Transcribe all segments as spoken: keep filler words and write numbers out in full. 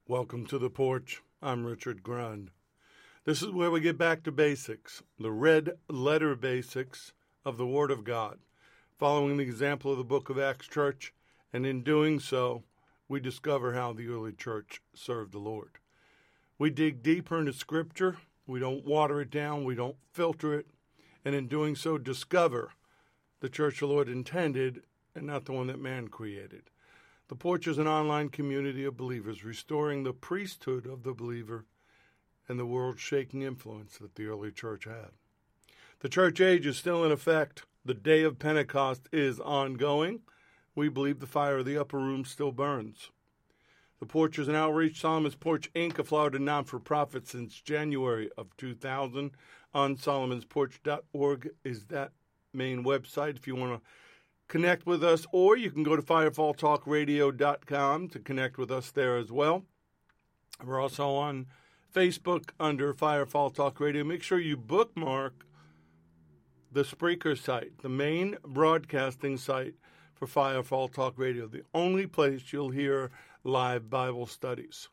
Welcome to the porch. I'm Richard Grund. This is where we get back to basics, the red letter basics of the Word of God, following the example of the book of Acts Church, and in doing so, we discover how the early church served the Lord. We dig deeper into Scripture. We don't water it down. We don't filter it. And in doing so, discover the church the Lord intended and not the one that man created. The Porch is an online community of believers restoring the priesthood of the believer and the world-shaking influence that the early church had. The church age is still in effect. The day of Pentecost is ongoing. We believe the fire of the upper room still burns. The Porch is an outreach. Solomon's Porch, Incorporated, a Florida non-for-profit since January of two thousand. On solomons porch dot org is that main website if you want to connect with us, or you can go to firefall talk radio dot com to connect with us there as well. We're also on Facebook under Firefall Talk Radio. Make sure you bookmark the Spreaker site, the main broadcasting site for Firefall Talk Radio, the only place you'll hear live Bible studies.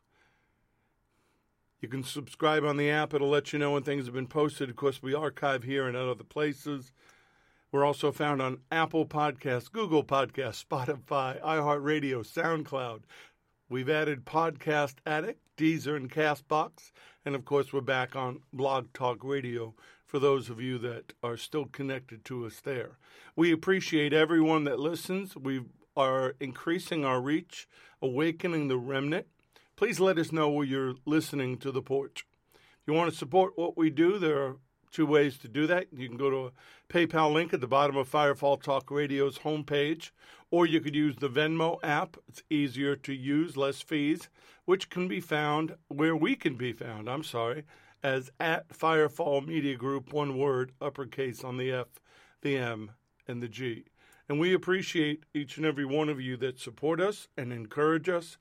You can subscribe on the app. It'll let you know when things have been posted. Of course, we archive here and at other places. We're also found on Apple Podcasts, Google Podcasts, Spotify, iHeartRadio, SoundCloud. We've added Podcast Addict, Deezer, and CastBox. And, of course, we're back on Blog Talk Radio for those of you that are still connected to us there. We appreciate everyone that listens. We are increasing our reach, awakening the remnant. Please let us know where you're listening to The Porch. If you want to support what we do, there are two ways to do that. You can go to a PayPal link at the bottom of Firefall Talk Radio's homepage, or you could use the Venmo app. It's easier to use, less fees, which can be found where we can be found, I'm sorry, as at Firefall Media Group, one word, uppercase on the F, the M, and the G. And we appreciate each and every one of you that support us and encourage us.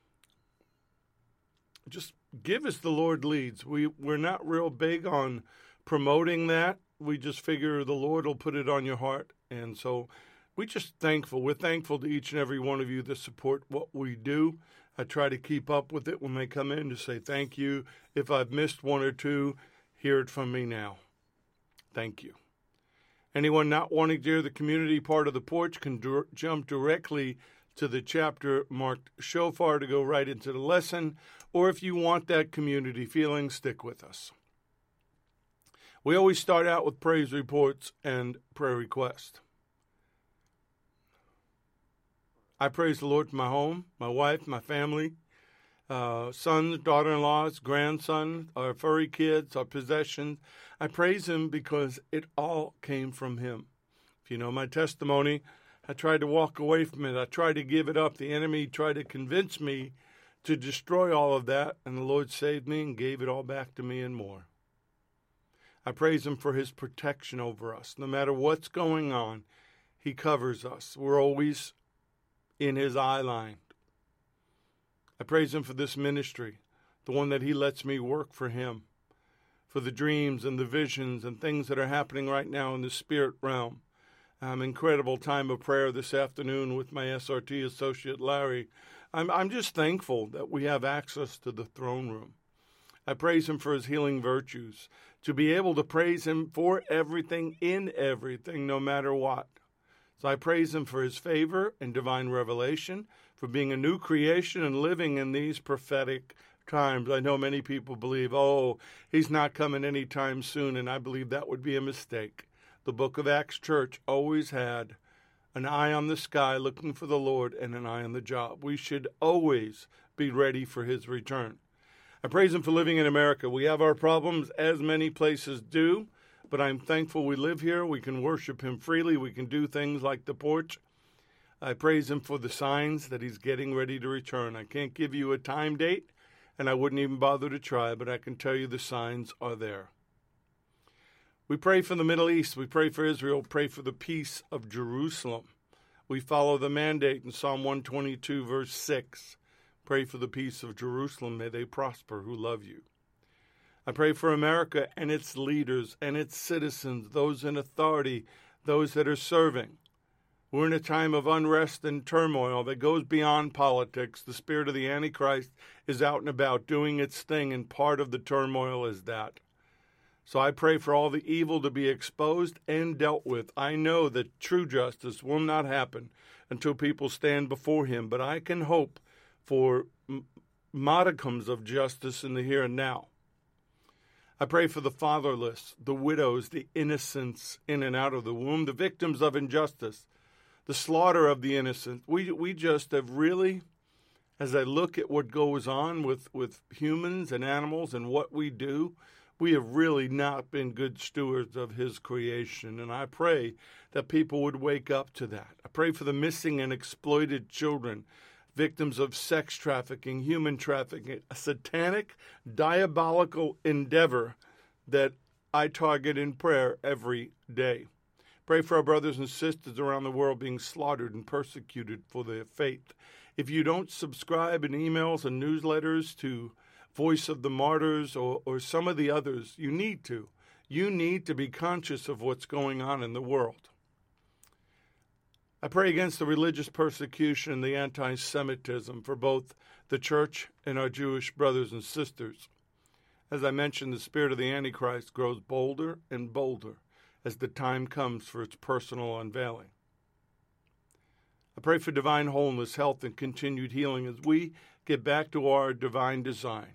Just give as the Lord leads. We, we're not real big on promoting that. We just figure the Lord will put it on your heart. And so we're just thankful. We're thankful to each and every one of you that support what we do. I try to keep up with it when they come in to say thank you. If I've missed one or two, hear it from me now. Thank you. Anyone not wanting to hear the community part of the porch can d- jump directly to the chapter marked Shofar to go right into the lesson. Or if you want that community feeling, stick with us. We always start out with praise reports and prayer requests. I praise the Lord for my home, my wife, my family, uh, sons, daughter-in-laws, grandson, our furry kids, our possessions. I praise Him because it all came from Him. If you know my testimony, I tried to walk away from it. I tried to give it up. The enemy tried to convince me to destroy all of that, and the Lord saved me and gave it all back to me and more. I praise Him for His protection over us. No matter what's going on, He covers us. We're always in His eye line. I praise Him for this ministry, the one that He lets me work for Him, for the dreams and the visions and things that are happening right now in the spirit realm. Um, incredible time of prayer this afternoon with my S R T associate, Larry. I'm, I'm just thankful that we have access to the throne room. I praise Him for His healing virtues, to be able to praise Him for everything, in everything, no matter what. So I praise Him for His favor and divine revelation, for being a new creation and living in these prophetic times. I know many people believe, oh, He's not coming anytime soon, and I believe that would be a mistake. The book of Acts Church always had an eye on the sky looking for the Lord and an eye on the job. We should always be ready for His return. I praise Him for living in America. We have our problems, as many places do, but I'm thankful we live here. We can worship Him freely. We can do things like the porch. I praise Him for the signs that He's getting ready to return. I can't give you a time date, and I wouldn't even bother to try, but I can tell you the signs are there. We pray for the Middle East. We pray for Israel. Pray for the peace of Jerusalem. We follow the mandate in Psalm one twenty-two, verse six. Pray for the peace of Jerusalem. May they prosper who love you. I pray for America and its leaders and its citizens, those in authority, those that are serving. We're in a time of unrest and turmoil that goes beyond politics. The spirit of the Antichrist is out and about doing its thing, and part of the turmoil is that. So I pray for all the evil to be exposed and dealt with. I know that true justice will not happen until people stand before him, but I can hope for m- modicums of justice in the here and now. I pray for the fatherless, the widows, the innocents in and out of the womb, the victims of injustice, the slaughter of the innocent. We we just have really, as I look at what goes on with, with humans and animals and what we do, we have really not been good stewards of his creation. And I pray that people would wake up to that. I pray for the missing and exploited children, victims of sex trafficking, human trafficking, a satanic, diabolical endeavor that I target in prayer every day. Pray for our brothers and sisters around the world being slaughtered and persecuted for their faith. If you don't subscribe in emails and newsletters to Voice of the Martyrs or, or some of the others, you need to. You need to be conscious of what's going on in the world. I pray against the religious persecution and the anti-Semitism for both the church and our Jewish brothers and sisters. As I mentioned, the spirit of the Antichrist grows bolder and bolder as the time comes for its personal unveiling. I pray for divine wholeness, health, and continued healing as we get back to our divine design.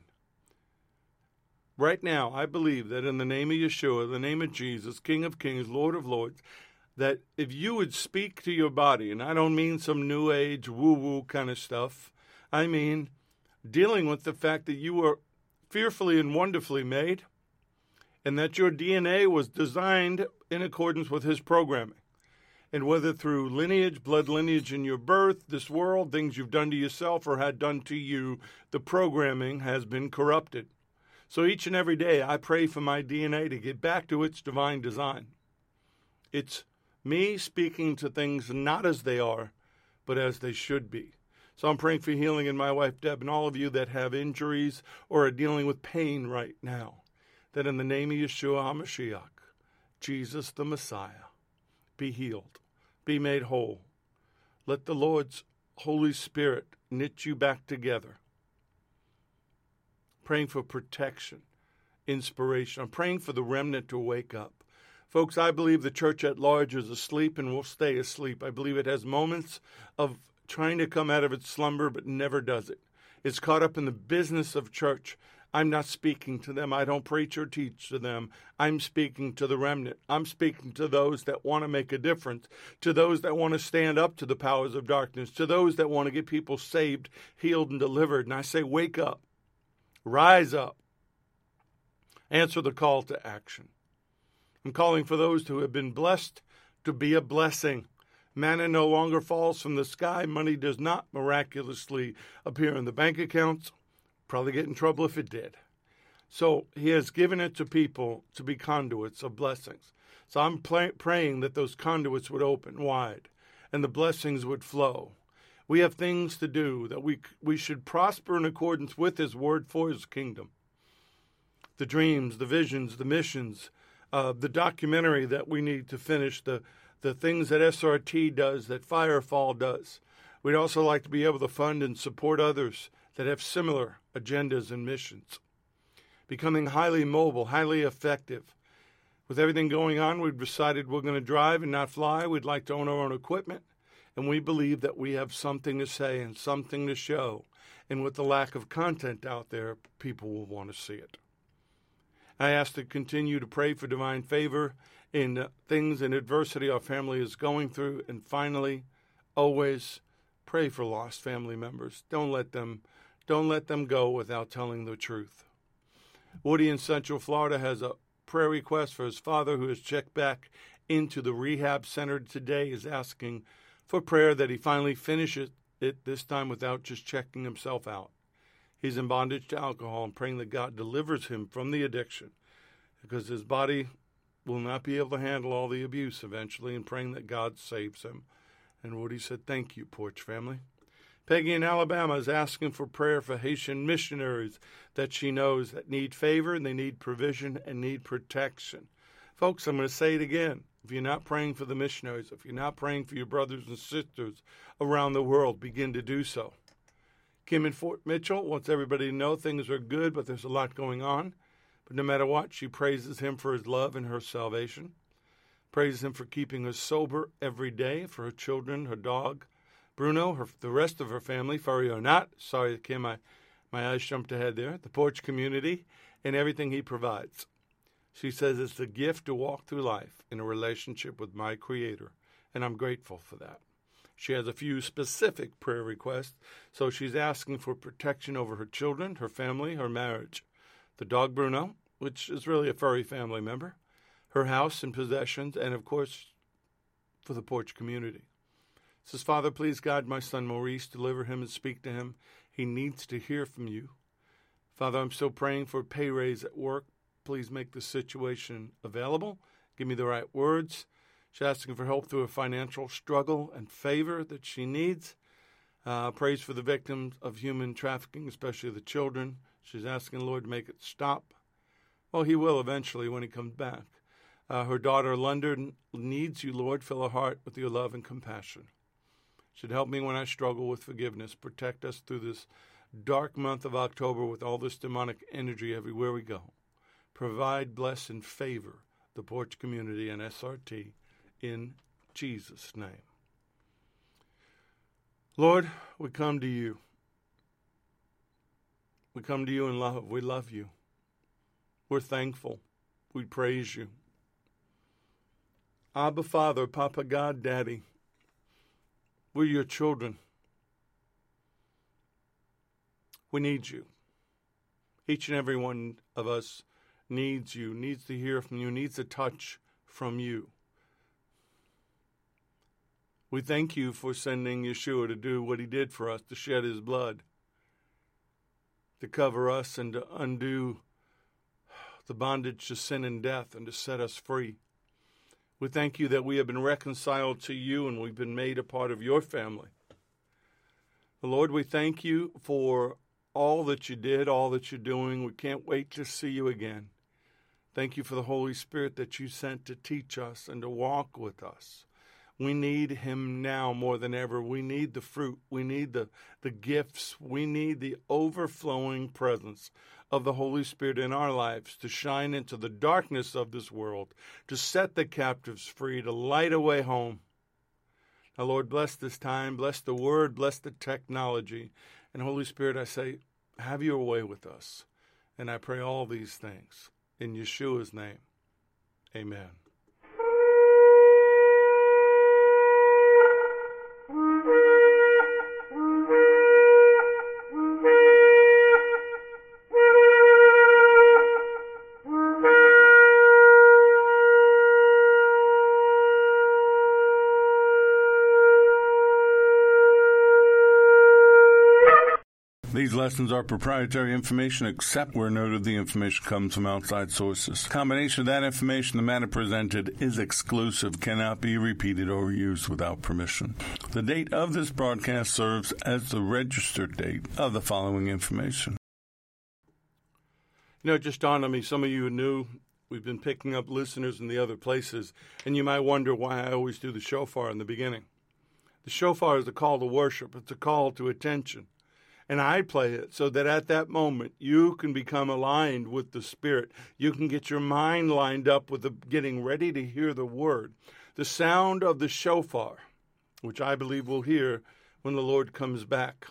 Right now, I believe that in the name of Yeshua, the name of Jesus, King of Kings, Lord of Lords, that if you would speak to your body, and I don't mean some new age woo-woo kind of stuff, I mean dealing with the fact that you were fearfully and wonderfully made, and that your D N A was designed in accordance with his programming. And whether through lineage, blood lineage in your birth, this world, things you've done to yourself or had done to you, the programming has been corrupted. So each and every day, I pray for my D N A to get back to its divine design. It's me speaking to things not as they are, but as they should be. So I'm praying for healing in my wife, Deb, and all of you that have injuries or are dealing with pain right now, that in the name of Yeshua HaMashiach, Jesus the Messiah, be healed, be made whole. Let the Lord's Holy Spirit knit you back together. Praying for protection, inspiration. I'm praying for the remnant to wake up. Folks, I believe the church at large is asleep and will stay asleep. I believe it has moments of trying to come out of its slumber, but never does it. It's caught up in the business of church. I'm not speaking to them. I don't preach or teach to them. I'm speaking to the remnant. I'm speaking to those that want to make a difference, to those that want to stand up to the powers of darkness, to those that want to get people saved, healed, and delivered. And I say, wake up. Rise up. Answer the call to action. I'm calling for those who have been blessed to be a blessing. Manna no longer falls from the sky. Money does not miraculously appear in the bank accounts. Probably get in trouble if it did. So he has given it to people to be conduits of blessings. So I'm pray- praying that those conduits would open wide and the blessings would flow. We have things to do, that we we should prosper in accordance with his word for his kingdom. The dreams, the visions, the missions, uh, the documentary that we need to finish, the, the things that S R T does, that Firefall does. We'd also like to be able to fund and support others that have similar agendas and missions. Becoming highly mobile, highly effective. With everything going on, we've decided we're going to drive and not fly. We'd like to own our own equipment. And we believe that we have something to say and something to show. And with the lack of content out there, people will want to see it. I ask to continue to pray for divine favor in uh, things and adversity our family is going through. And finally, always pray for lost family members. Don't let them, don't let them go without telling the truth. Woody in Central Florida has a prayer request for his father who has checked back into the rehab center today. Is asking for prayer that he finally finishes it this time without just checking himself out. He's in bondage to alcohol and praying that God delivers him from the addiction because his body will not be able to handle all the abuse eventually, and praying that God saves him. And Woody said, thank you, Porch family. Peggy in Alabama is asking for prayer for Haitian missionaries that she knows that need favor and they need provision and need protection. Folks, I'm going to say it again. if you're not praying for the missionaries, if you're not praying for your brothers and sisters around the world, begin to do so. Kim in Fort Mitchell wants everybody to know things are good, but there's a lot going on. But no matter what, she praises him for his love and her salvation. Praises him for keeping her sober every day, for her children, her dog, Bruno, her, the rest of her family, Furry or not. Sorry, Kim, my, my eyes jumped ahead there. The Porch community and everything he provides. She says it's a gift to walk through life in a relationship with my Creator, and I'm grateful for that. She has a few specific prayer requests, so she's asking for protection over her children, her family, her marriage, the dog Bruno, which is really a furry family member, her house and possessions, and, of course, for the Porch community. Says, Father, please guide my son Maurice, deliver him and speak to him. He needs to hear from you. Father, I'm still praying for a pay raise at work. Please make the situation available. Give me the right words. She's asking for help through a financial struggle and favor that she needs. Uh, praise for the victims of human trafficking, especially the children. She's asking the Lord to make it stop. Well, he will eventually when he comes back. Uh, her daughter, London, needs you, Lord. Fill her heart with your love and compassion. Should help me when I struggle with forgiveness. Protect us through this dark month of October with all this demonic energy everywhere we go. Provide, bless, and favor the Porch community and S R T in Jesus' name. Lord, we come to you. We come to you in love. We love you. We're thankful. We praise you. Abba, Father, Papa, God, Daddy, we're your children. We need you. Each and every one of us needs you, needs to hear from you, needs a touch from you. We thank you for sending Yeshua to do what he did for us, to shed his blood, to cover us and to undo the bondage to sin and death and to set us free. We thank you that we have been reconciled to you and we've been made a part of your family. Lord, we thank you for all that you did, all that you're doing. We can't wait to see you again. Thank you for the Holy Spirit that you sent to teach us and to walk with us. We need him now more than ever. We need the fruit. We need the, the gifts. We need the overflowing presence of the Holy Spirit in our lives to shine into the darkness of this world, to set the captives free, to light a way home. Now, Lord, bless this time. Bless the word. Bless the technology. And Holy Spirit, I say, have your way with us. And I pray all these things in Yeshua's name. Amen. These lessons are proprietary information except where noted the information comes from outside sources. Combination of that information, the matter presented is exclusive, cannot be repeated or used without permission. The date of this broadcast serves as the registered date of the following information. You know, it just dawned on me, some of you are new. We've been picking up listeners in the other places, and you might wonder why I always do the shofar in the beginning. The shofar is a call to worship. It's a call to attention. And I play it so that at that moment you can become aligned with the Spirit. You can get your mind lined up with the, getting ready to hear the word. The sound of the shofar, which I believe we'll hear when the Lord comes back,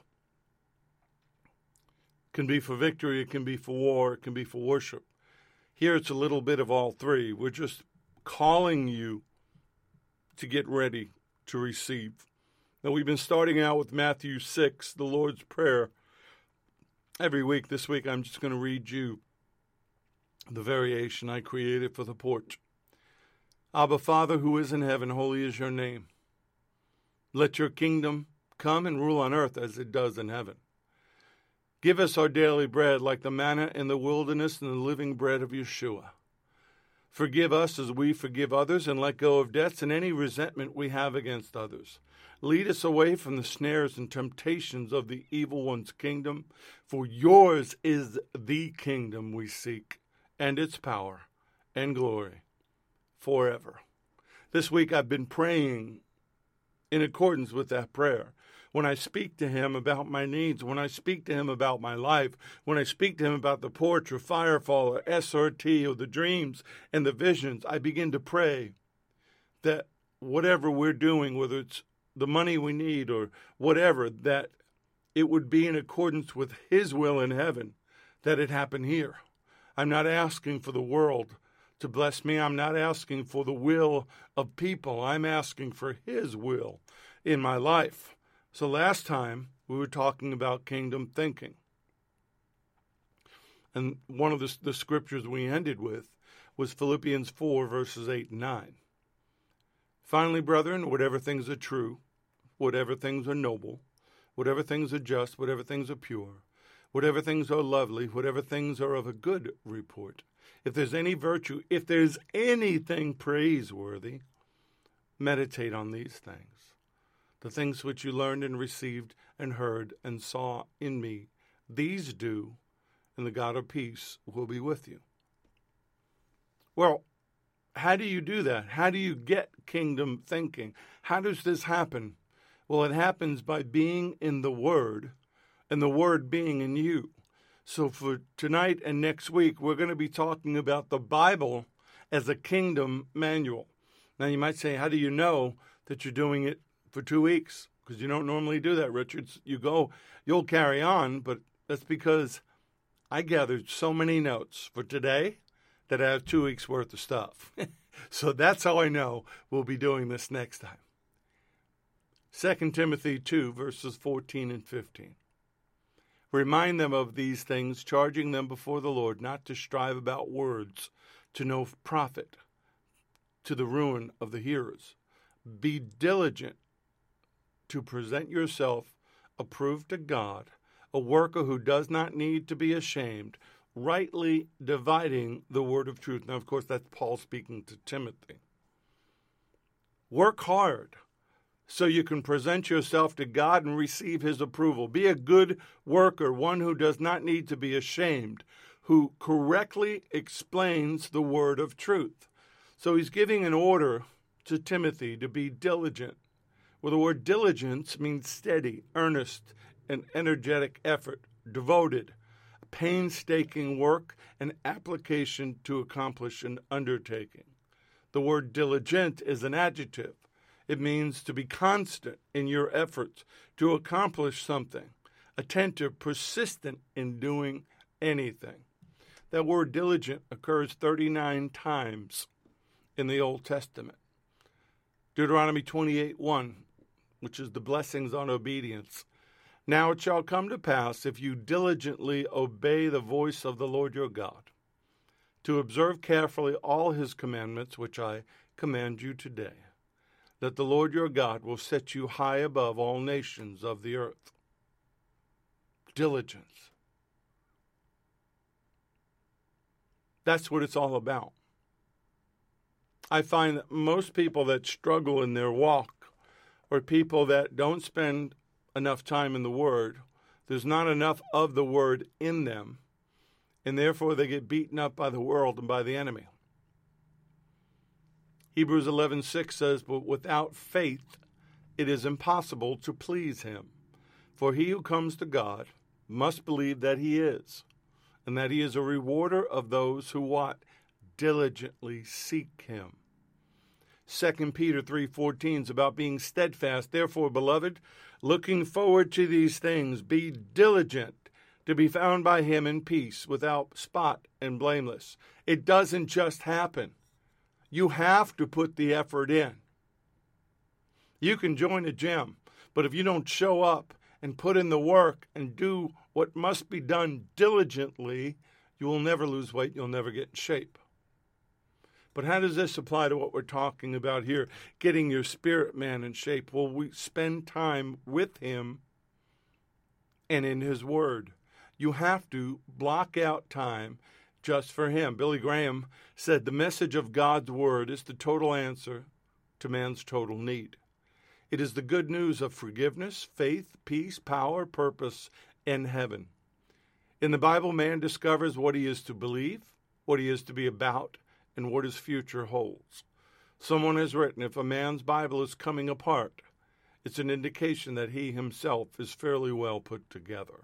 can be for victory, it can be for war, it can be for worship. Here it's a little bit of all three. We're just calling you to get ready to receive. Now, we've been starting out with Matthew six, the Lord's Prayer, every week. This week, I'm just going to read you the variation I created for the porch. Abba, Father, who is in heaven, holy is your name. Let your kingdom come and rule on earth as it does in heaven. Give us our daily bread like the manna in the wilderness and the living bread of Yeshua. Forgive us as we forgive others and let go of debts and any resentment we have against others. Lead us away from the snares and temptations of the evil one's kingdom, for yours is the kingdom we seek, and its power and glory forever. This week I've been praying in accordance with that prayer. When I speak to him about my needs, when I speak to him about my life, when I speak to him about the porch or firefall or S R T or the dreams and the visions, I begin to pray that whatever we're doing, whether it's the money we need or whatever, that it would be in accordance with his will in heaven, that it happen here. I'm not asking for the world to bless me. I'm not asking for the will of people. I'm asking for his will in my life. So last time we were talking about kingdom thinking. And one of the, the scriptures we ended with was Philippians four, verses eight and nine. Finally, brethren, whatever things are true, whatever things are noble, whatever things are just, whatever things are pure, whatever things are lovely, whatever things are of a good report, if there's any virtue, if there's anything praiseworthy, meditate on these things. The things which you learned and received and heard and saw in me, these do, and the God of peace will be with you. Well, how do you do that? How do you get kingdom thinking? How does this happen? Well, it happens by being in the Word and the Word being in you. So for tonight and next week, we're going to be talking about the Bible as a kingdom manual. Now, you might say, how do you know that you're doing it for two weeks? Because you don't normally do that, Richard. You go, you'll carry on, but that's because I gathered so many notes for today that I have two weeks worth of stuff. So that's how I know we'll be doing this next time. Second Timothy two, verses fourteen and fifteen. Remind them of these things, charging them before the Lord not to strive about words, to no profit, to the ruin of the hearers. Be diligent to present yourself approved to God, a worker who does not need to be ashamed, rightly dividing the word of truth. Now, of course, that's Paul speaking to Timothy. Work hard so you can present yourself to God and receive his approval. Be a good worker, one who does not need to be ashamed, who correctly explains the word of truth. So he's giving an order to Timothy to be diligent. Well, the word diligence means steady, earnest, and energetic effort, devoted, painstaking work, and application to accomplish an undertaking. The word diligent is an adjective. It means to be constant in your efforts to accomplish something, attentive, persistent in doing anything. That word diligent occurs thirty-nine times in the Old Testament. Deuteronomy twenty-eight one, which is the blessings on obedience. Now it shall come to pass, if you diligently obey the voice of the Lord your God, to observe carefully all his commandments, which I command you today, that the Lord your God will set you high above all nations of the earth. Diligence. That's what it's all about. I find that most people that struggle in their walk are people that don't spend enough time in the Word. There's not enough of the Word in them, and therefore they get beaten up by the world and by the enemy. Hebrews eleven six says, but without faith it is impossible to please him. For he who comes to God must believe that he is, and that he is a rewarder of those who what? Diligently seek him. Second Peter three fourteen is about being steadfast. Therefore, beloved, looking forward to these things, be diligent to be found by him in peace, without spot and blameless. It doesn't just happen. You have to put the effort in. You can join a gym, but if you don't show up and put in the work and do what must be done diligently, you will never lose weight. You'll never get in shape. But how does this apply to what we're talking about here, getting your spirit man in shape? Well, we spend time with him and in his word. You have to block out time just for him. Billy Graham said the message of God's word is the total answer to man's total need. It is the good news of forgiveness, faith, peace, power, purpose, and heaven. In the Bible, man discovers what he is to believe, what he is to be about, and what his future holds. Someone has written, if a man's Bible is coming apart, it's an indication that he himself is fairly well put together.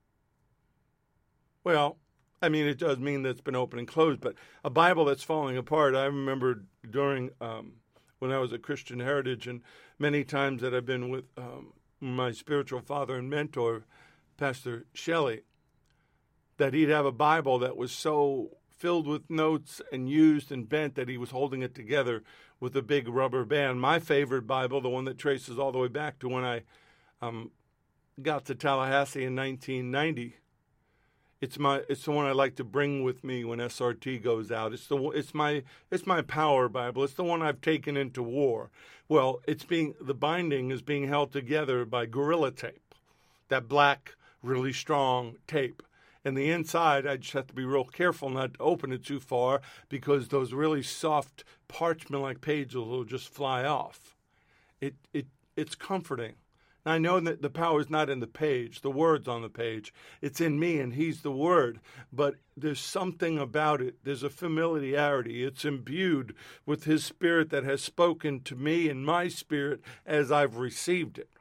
Well, I mean, it does mean that it's been open and closed, but a Bible that's falling apart, I remember during, um, when I was at Christian Heritage, and many times that I've been with um, my spiritual father and mentor, Pastor Shelley, that he'd have a Bible that was so filled with notes and used and bent that he was holding it together with a big rubber band. My favorite Bible, the one that traces all the way back to when I um, got to Tallahassee in nineteen ninety, it's my it's the one I like to bring with me when S R T goes out. It's the it's my it's my power Bible. It's the one I've taken into war. Well, it's being the binding is being held together by Gorilla Tape, that black, really strong tape. And the inside, I just have to be real careful not to open it too far because those really soft parchment-like pages will just fly off. It it it's comforting. And I know that the power is not in the page, the word's on the page. It's in me, and he's the word. But there's something about it. There's a familiarity. It's imbued with his spirit that has spoken to me and my spirit as I've received it.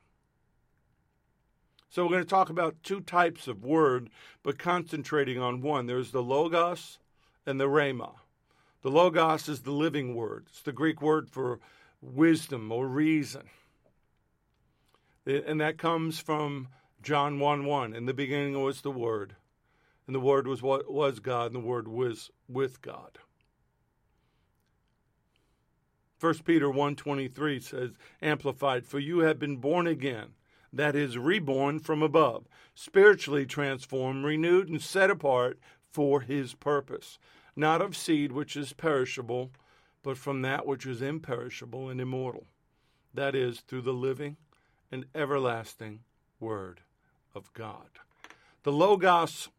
So we're going to talk about two types of word, but concentrating on one. There's the Logos and the Rhema. The Logos is the living word. It's the Greek word for wisdom or reason. And that comes from John one one. In the beginning was the Word, and the Word was what was God, and the Word was with God. First Peter one twenty-three says, Amplified, for you have been born again, that is, reborn from above, spiritually transformed, renewed, and set apart for his purpose, not of seed which is perishable, but from that which is imperishable and immortal, that is, through the living and everlasting Word of God. The Logos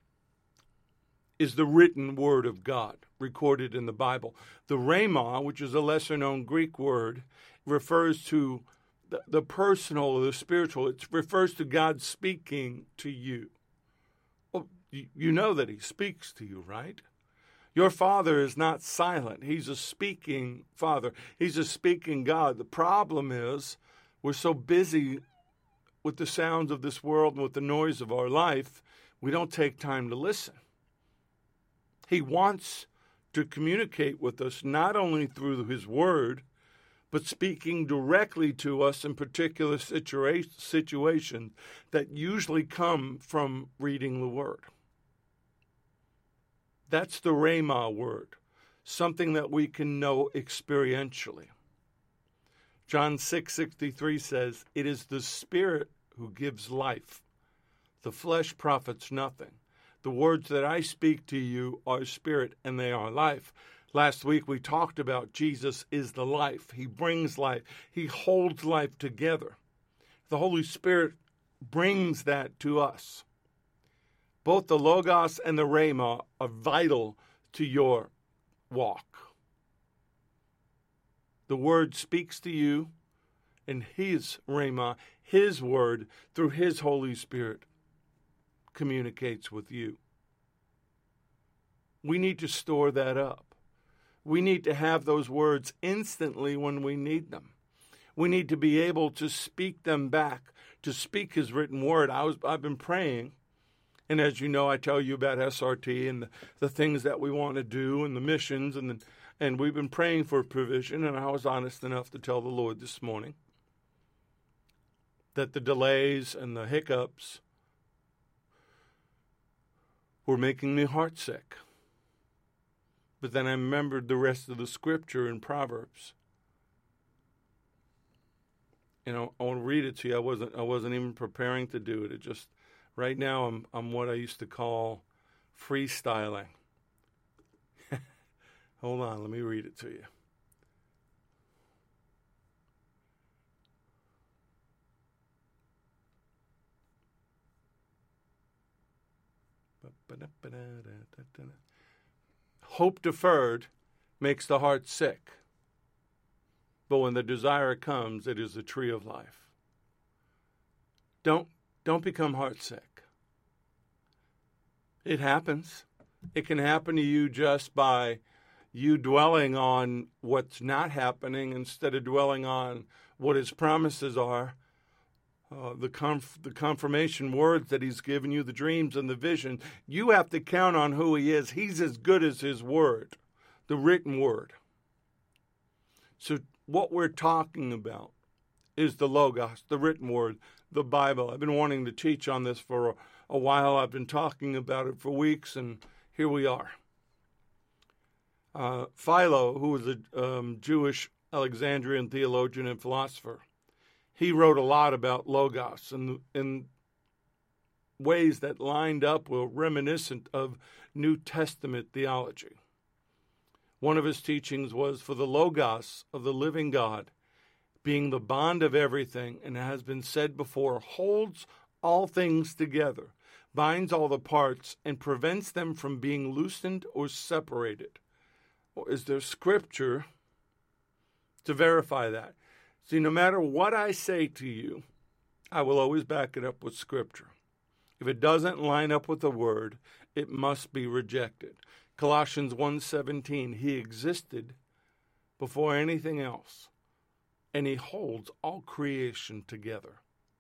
is the written Word of God recorded in the Bible. The Rhema, which is a lesser-known Greek word, refers to the, the personal or the spiritual. It refers to God speaking to you. Well, you, you know that he speaks to you, right? Your Father is not silent. He's a speaking Father. He's a speaking God. The problem is, we're so busy with the sounds of this world and with the noise of our life, we don't take time to listen. He wants to communicate with us not only through his word, but speaking directly to us in particular situa- situations that usually come from reading the word. That's the Rhema word, something that we can know experientially. John six sixty-three says, it is the Spirit who gives life. The flesh profits nothing. The words that I speak to you are spirit and they are life. Last week we talked about Jesus is the life. He brings life. He holds life together. The Holy Spirit brings that to us. Both the Logos and the Rhema are vital to your walk. The Word speaks to you, and his Rhema, his Word, through his Holy Spirit, communicates with you. We need to store that up. We need to have those words instantly when we need them. We need to be able to speak them back, to speak his written word. I was, I've been praying, and as you know, I tell you about S R T and the, the things that we want to do and the missions, and the, and we've been praying for provision, and I was honest enough to tell the Lord this morning that the delays and the hiccups were making me heartsick. But then I remembered the rest of the scripture in Proverbs. You know, I want to read it to you. I wasn't I wasn't even preparing to do it. It just right now I'm I'm what I used to call freestyling. Hold on, let me read it to you. Hope deferred makes the heart sick, but when the desire comes, it is the tree of life. Don't don't become heartsick. It happens. It can happen to you just by you dwelling on what's not happening instead of dwelling on what his promises are, uh, the, conf- the confirmation words that he's given you, the dreams and the vision. You have to count on who he is. He's as good as his word, the written word. So what we're talking about is the Logos, the written word, the Bible. I've been wanting to teach on this for a, a while. I've been talking about it for weeks, and here we are. Uh, Philo, who was a um, Jewish Alexandrian theologian and philosopher, he wrote a lot about Logos in, in ways that lined up were reminiscent of New Testament theology. One of his teachings was for the Logos of the living God, being the bond of everything, and it has been said before, holds all things together, binds all the parts, and prevents them from being loosened or separated. Or is there scripture to verify that? See, no matter what I say to you, I will always back it up with scripture. If it doesn't line up with the word, it must be rejected. Colossians one seventeen, he existed before anything else, and he holds all creation together.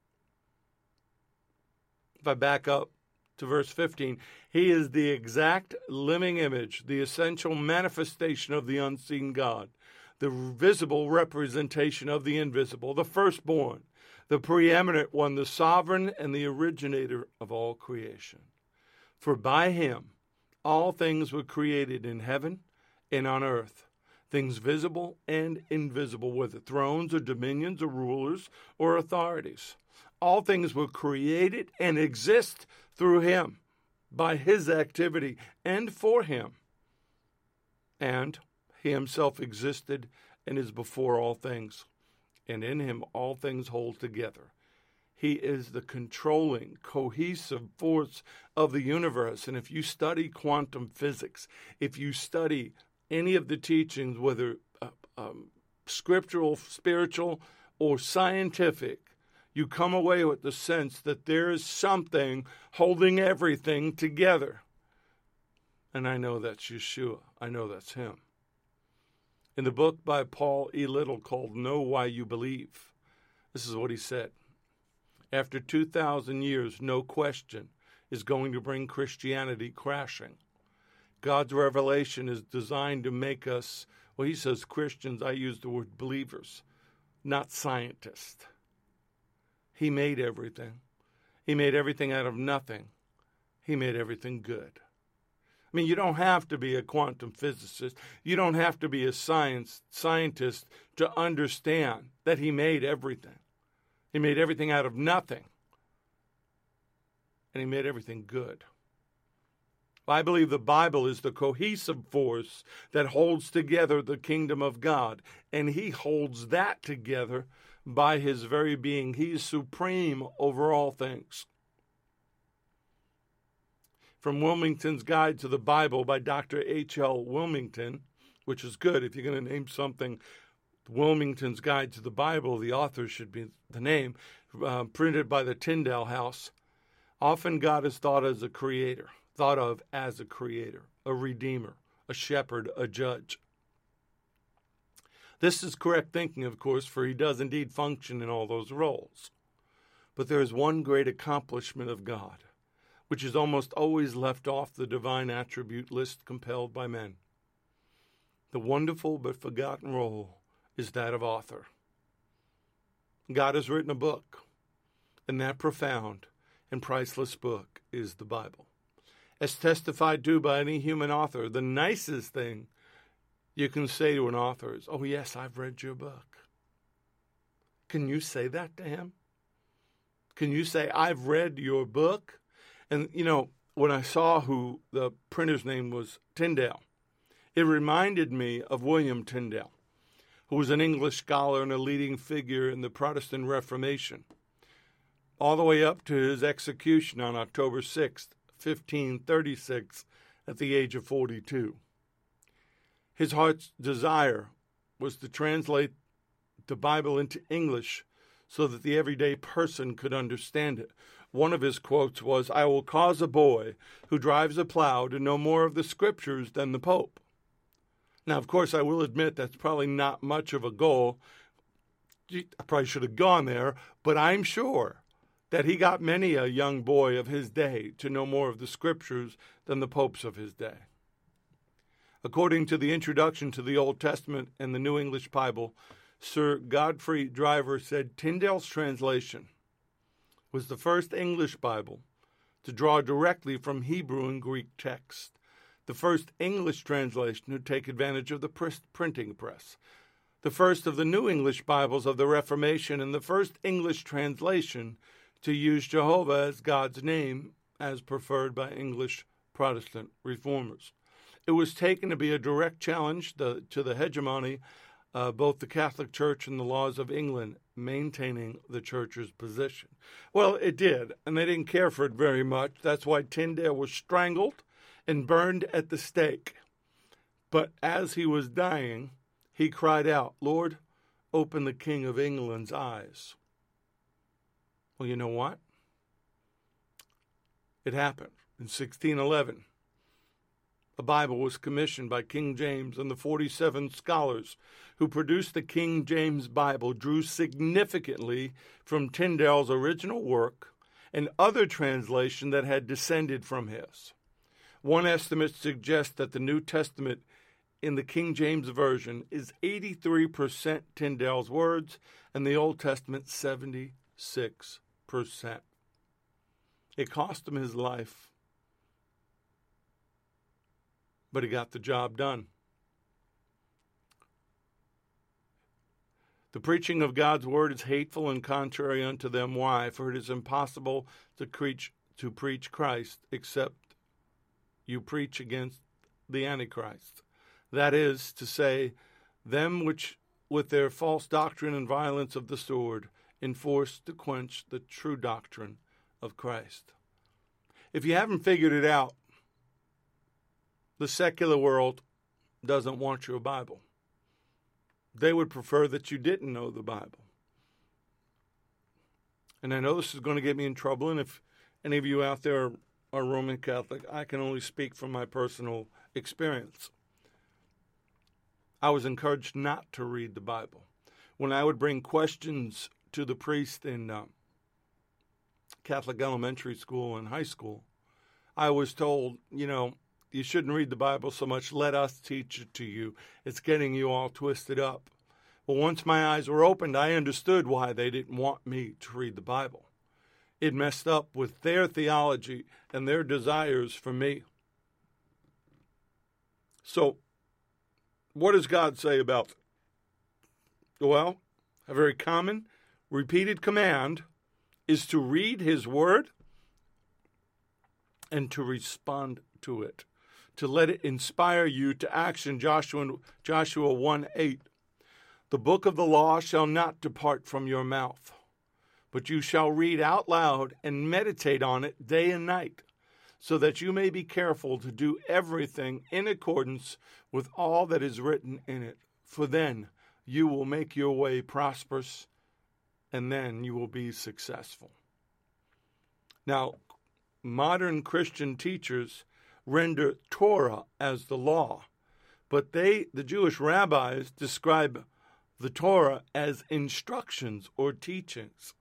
If I back up to verse fifteen, he is the exact living image, the essential manifestation of the unseen God, the visible representation of the invisible, the firstborn, the preeminent one, the sovereign and the originator of all creation. For by him all things were created in heaven and on earth, things visible and invisible, whether thrones or dominions or rulers or authorities. All things were created and exist through him, by his activity and for him. And he himself existed and is before all things, and in him all things hold together. He is the controlling, cohesive force of the universe. And if you study quantum physics, if you study any of the teachings, whether uh, um, scriptural, spiritual, or scientific, you come away with the sense that there is something holding everything together. And I know that's Yeshua. I know that's him. In the book by Paul E. Little called Know Why You Believe, this is what he said. After two thousand years, no question is going to bring Christianity crashing. God's revelation is designed to make us, well, he says Christians, I use the word believers, not scientists. He made everything. He made everything out of nothing. He made everything good. I mean, you don't have to be a quantum physicist. You don't have to be a science scientist to understand that he made everything. He made everything out of nothing. And he made everything good. I believe the Bible is the cohesive force that holds together the kingdom of God. And he holds that together by his very being. He is supreme over all things. From Wilmington's Guide to the Bible by Doctor H L Wilmington, which is good. If you're going to name something Wilmington's Guide to the Bible, the author should be the name, uh, printed by the Tyndale House. Often God is thought as a creator, thought of as a creator, a redeemer, a shepherd, a judge. This is correct thinking, of course, for he does indeed function in all those roles. But there is one great accomplishment of God, which is almost always left off the divine attribute list compelled by men. The wonderful but forgotten role is that of author. God has written a book, and that profound and priceless book is the Bible. As testified to by any human author, the nicest thing you can say to an author is, oh yes, I've read your book. Can you say that to him? Can you say, I've read your book? And, you know, when I saw who the printer's name was, Tyndale, it reminded me of William Tyndale, who was an English scholar and a leading figure in the Protestant Reformation, all the way up to his execution on October sixth, fifteen thirty-six, at the age of forty-two. His heart's desire was to translate the Bible into English so that the everyday person could understand it. One of his quotes was, I will cause a boy who drives a plow to know more of the scriptures than the Pope. Now, of course, I will admit that's probably not much of a goal. I probably should have gone there, but I'm sure that he got many a young boy of his day to know more of the Scriptures than the popes of his day. According to the introduction to the Old Testament and the New English Bible, Sir Godfrey Driver said Tyndale's translation was the first English Bible to draw directly from Hebrew and Greek text, the first English translation to take advantage of the printing press, the first of the New English Bibles of the Reformation, and the first English translation to use Jehovah as God's name as preferred by English Protestant reformers. It was taken to be a direct challenge to, to the hegemony of both the Catholic Church and the laws of England, maintaining the Church's position. Well, it did, and they didn't care for it very much. That's why Tyndale was strangled and burned at the stake. But as he was dying, he cried out, "Lord, open the King of England's eyes." Well, you know what? It happened in sixteen eleven. A Bible was commissioned by King James, and the forty-seven scholars who produced the King James Bible drew significantly from Tyndale's original work and other translation that had descended from his. One estimate suggests that the New Testament in the King James Version is eighty-three percent Tyndale's words, and the Old Testament seventy-six percent. It cost him his life, but he got the job done. The preaching of God's word is hateful and contrary unto them. Why? For it is impossible to preach, to preach Christ except you preach against the Antichrist. That is to say, them which with their false doctrine and violence of the sword enforce to quench the true doctrine of Christ. If you haven't figured it out, the secular world doesn't want your Bible. They would prefer that you didn't know the Bible. And I know this is going to get me in trouble, and if any of you out there are Roman Catholic, I can only speak from my personal experience. I was encouraged not to read the Bible. When I would bring questions to the priest in uh, Catholic elementary school and high school, I was told, you know, you shouldn't read the Bible so much. Let us teach it to you. It's getting you all twisted up. Well, once my eyes were opened, I understood why they didn't want me to read the Bible. It messed up with their theology and their desires for me. So, what does God say about it? Well, a very common, repeated command is to read his word and to respond to it, to let it inspire you to action. Joshua, Joshua one eight. The book of the law shall not depart from your mouth, but you shall read out loud and meditate on it day and night, so that you may be careful to do everything in accordance with all that is written in it. For then you will make your way prosperous, and then you will be successful. Now, modern Christian teachers render Torah as the law, but they, the Jewish rabbis, describe the Torah as instructions or teachings.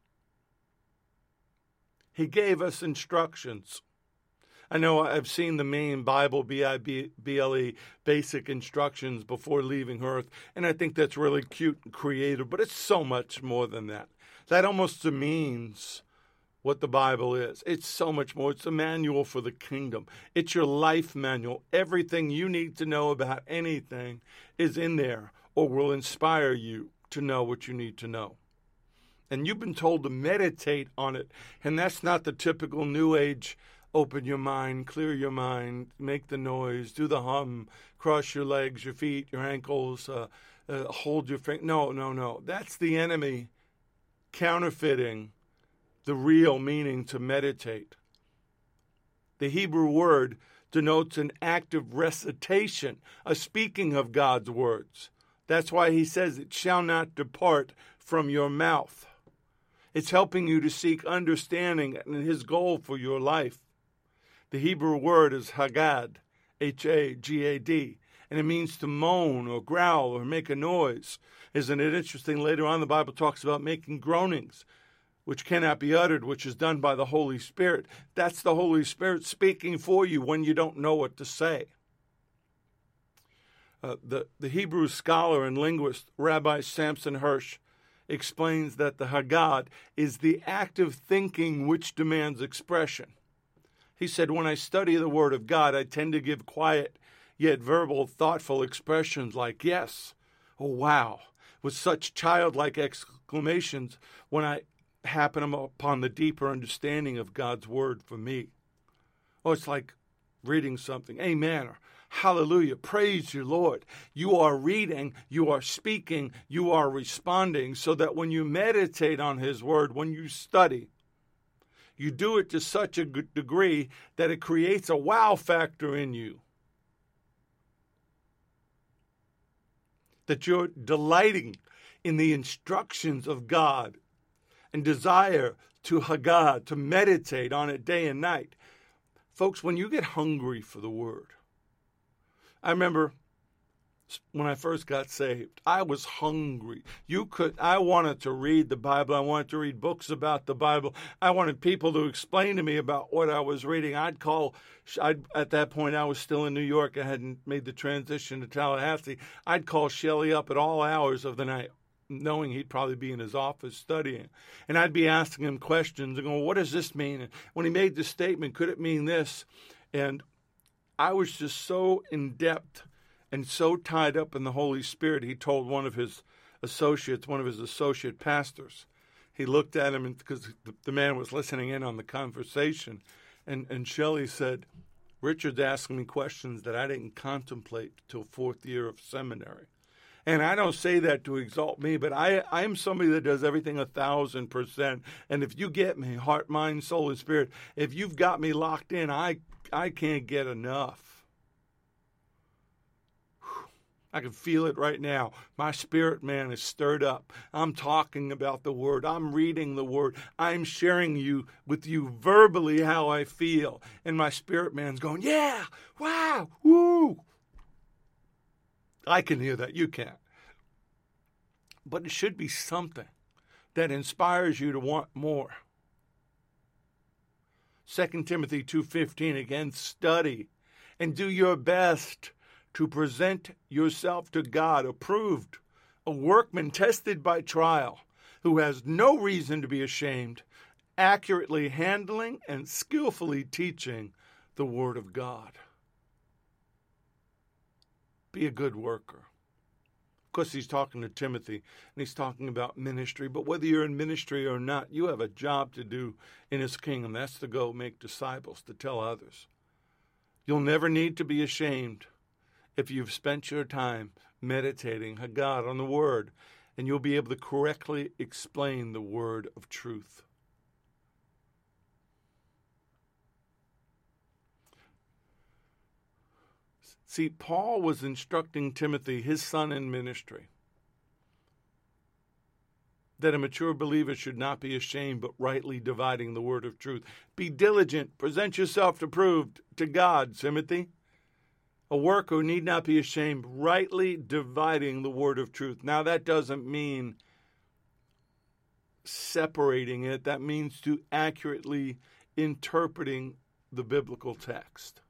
He gave us instructions. I know I've seen the main Bible, B I B L E, basic instructions before leaving Earth, and I think that's really cute and creative, but it's so much more than that. That almost demeans what the Bible is. It's so much more. It's a manual for the kingdom. It's your life manual. Everything you need to know about anything is in there, or will inspire you to know what you need to know. And you've been told to meditate on it, and that's not the typical New Age open your mind, clear your mind, make the noise, do the hum, cross your legs, your feet, your ankles, uh, uh, hold your finger. No, no, no. That's the enemy counterfeiting the real meaning to meditate. The Hebrew word denotes an active recitation, a speaking of God's words. That's why he says it shall not depart from your mouth. It's helping you to seek understanding and his goal for your life. The Hebrew word is Hagad, H A G A D, and it means to moan or growl or make a noise. Isn't it interesting? Later on, the Bible talks about making groanings, which cannot be uttered, which is done by the Holy Spirit. That's the Holy Spirit speaking for you when you don't know what to say. Uh, the, the Hebrew scholar and linguist Rabbi Samson Hirsch explains that the Haggad is the act of thinking which demands expression. He said, when I study the Word of God, I tend to give quiet, yet verbal, thoughtful expressions like yes, oh wow, with such childlike exclamations when I happen upon the deeper understanding of God's Word for me. Oh, it's like reading something, amen, or hallelujah, praise you, Lord. You are reading, you are speaking, you are responding, so that when you meditate on His Word, when you study, you do it to such a degree that it creates a wow factor in you. That you're delighting in the instructions of God and desire to Haggad, to meditate on it day and night. Folks, when you get hungry for the Word, I remember when I first got saved, I was hungry. You could, I wanted to read the Bible. I wanted to read books about the Bible. I wanted people to explain to me about what I was reading. I'd call, I'd, at that point, I was still in New York. I hadn't made the transition to Tallahassee. I'd call Shelley up at all hours of the night, knowing he'd probably be in his office studying. And I'd be asking him questions and going, what does this mean? And when he made the statement, could it mean this? And I was just so in-depth and so tied up in the Holy Spirit, he told one of his associates, one of his associate pastors. He looked at him because the, the man was listening in on the conversation. And, and Shelley said, Richard's asking me questions that I didn't contemplate till fourth year of seminary. And I don't say that to exalt me, but I, I'm somebody that does everything a thousand percent. And if you get me, heart, mind, soul, and spirit, if you've got me locked in, I, I can't get enough. I can feel it right now. My spirit man is stirred up. I'm talking about the Word. I'm reading the Word. I'm sharing you with you verbally how I feel. And my spirit man's going, yeah, wow, woo. I can hear that. You can't. But it should be something that inspires you to want more. Second Timothy two fifteen, again, study and do your best to present yourself to God approved, a workman tested by trial, who has no reason to be ashamed, accurately handling and skillfully teaching the Word of God. Be a good worker. Of course, he's talking to Timothy, and he's talking about ministry. But whether you're in ministry or not, you have a job to do in His kingdom. That's to go make disciples, to tell others. You'll never need to be ashamed if you've spent your time meditating Haggad on the Word, and you'll be able to correctly explain the Word of truth. See, Paul was instructing Timothy, his son in ministry, that a mature believer should not be ashamed, but rightly dividing the word of truth. Be diligent. Present yourself approved to God, Timothy. A worker need not be ashamed, rightly dividing the word of truth. Now, that doesn't mean separating it. That means to accurately interpreting the biblical text.